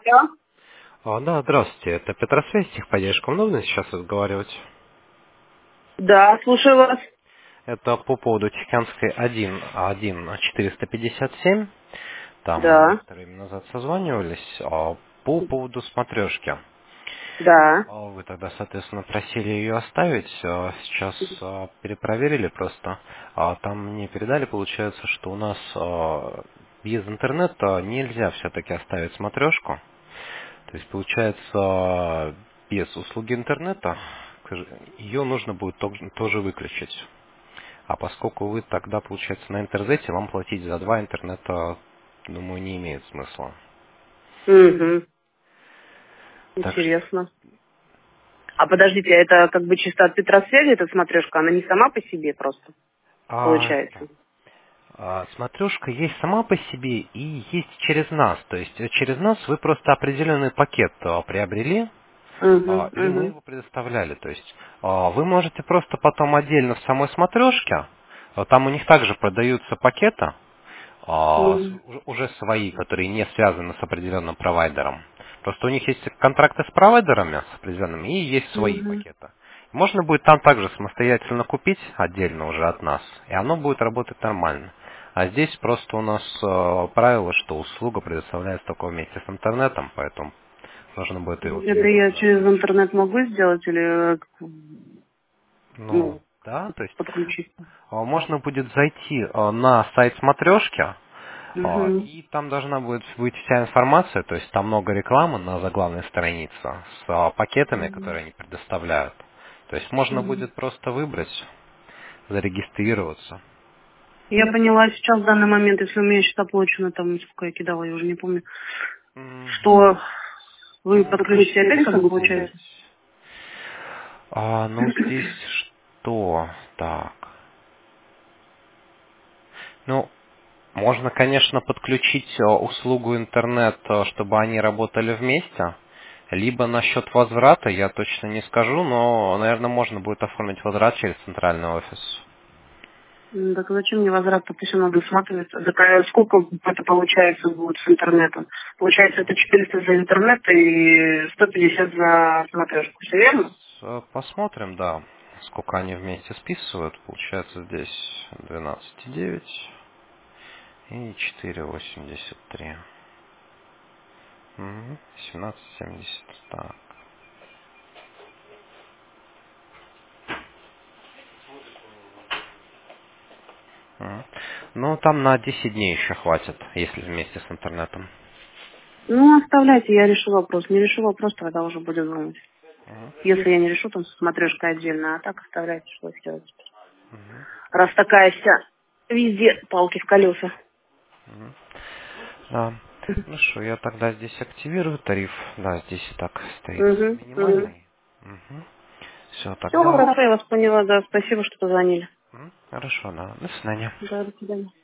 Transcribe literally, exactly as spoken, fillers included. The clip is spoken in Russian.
Алло. А, да, здравствуйте, это Петросвязь, техподдержка. Удобно сейчас разговаривать? Да, слушаю вас. Это по поводу Тихоокеанской один, один четыреста пятьдесят семь. Там мы Да, некоторое время назад созванивались. А, по поводу смотрешки. да. А, Вы тогда, соответственно, просили ее оставить. А, Сейчас а, перепроверили просто. А, Там мне передали, получается, что у нас а, без интернета нельзя все-таки оставить смотрешку. То есть, получается, без услуги интернета ее нужно будет тог- тоже выключить. А поскольку вы тогда, получается, на интернете, вам платить за два интернета, думаю, не имеет смысла. Угу. Так что, Интересно. А подождите, это как бы чисто от Петросвязи эта смотрешка, она не сама по себе просто, а, получается? да. А, смотрешка есть сама по себе и есть через нас. То есть э, через нас вы просто определенный пакет а, приобрели, Угу, а, и мы угу, его предоставляли. То есть а, вы можете просто потом отдельно в самой смотрешке, а, там у них также продаются пакеты, а, с- угу, уже уже свои, которые не связаны с определенным провайдером. Просто у них есть контракты с провайдерами, с определенными, и есть свои угу. пакеты. Можно будет там также самостоятельно купить, отдельно уже от нас, и оно будет работать нормально. А здесь просто у нас э, правило, что услуга предоставляется только вместе с интернетом, поэтому нужно будет ее Это я утилизировать. через интернет могу сделать или, э, Ну, ну, да, то есть подключить? а, можно будет зайти а, на сайт смотрешки, а, Угу, и там должна будет быть вся информация, то есть там много рекламы на заглавной странице с а, пакетами, угу, которые они предоставляют. То есть можно угу. будет просто выбрать, зарегистрироваться. Я поняла, сейчас в данный момент, если у меня счет оплачено, там, сколько я кидала, я уже не помню, Мгм. что вы Ну, подключите опять, как бы получается? опять. А, ну здесь что? Так. Ну, можно, конечно, подключить э, услугу интернет, э, чтобы они работали вместе. Либо насчет возврата, я точно не скажу, но, наверное, можно будет оформить возврат через центральный офис. М, Так зачем мне возврат-то? Пусть оно досматривается. Так а сколько это получается будет с интернетом? Получается, это четыреста за интернет и сто пятьдесят за смотрешку. Все верно? Э, Посмотрим, да, сколько они вместе списывают. Получается здесь двенадцать целых девять и четыре восемьдесят три. Мгм, семнадцать семьдесят. Так. Мгм. Ну, там на десять дней еще хватит, если вместе с интернетом. Ну, оставляйте, я решу вопрос. Не решу вопрос, тогда уже будем думать. Мгм. Если я не решу, там с смотрешкой отдельно, а так оставляйте, что сделать. Мгм. Раз такая вся везде палки в колеса. Мгм. Да. Хорошо, я тогда здесь активирую тариф. Да, здесь и так стоит Угу, угу. минимальный. Угу. Все, Все тогда. хорошо, я вас поняла, да. Спасибо, что позвонили. М, Хорошо, да. До свидания. Да, до свидания.